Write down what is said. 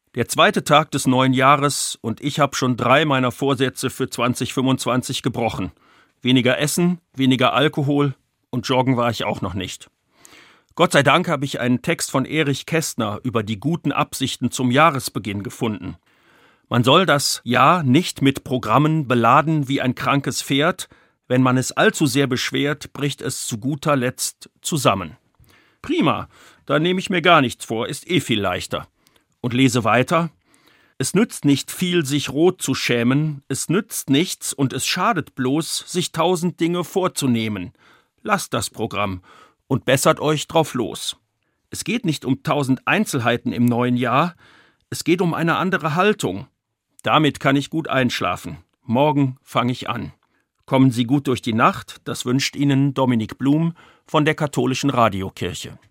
Der zweite Tag des neuen Jahres und ich habe schon 3 meiner Vorsätze für 2025 gebrochen. Weniger Essen, weniger Alkohol und joggen war ich auch noch nicht. Gott sei Dank habe ich einen Text von Erich Kästner über die guten Absichten zum Jahresbeginn gefunden. Man soll das Jahr nicht mit Programmen beladen wie ein krankes Pferd. Wenn man es allzu sehr beschwert, bricht es zu guter Letzt zusammen. Prima, da nehme ich mir gar nichts vor, ist viel leichter. Und lese weiter. Es nützt nicht viel, sich rot zu schämen, es nützt nichts und es schadet bloß, sich 1000 Dinge vorzunehmen. Lasst das Programm und bessert euch drauf los. Es geht nicht um 1000 Einzelheiten im neuen Jahr, es geht um eine andere Haltung. Damit kann ich gut einschlafen. Morgen fange ich an. Kommen Sie gut durch die Nacht, das wünscht Ihnen Dominik Blum von der Katholischen Radiokirche.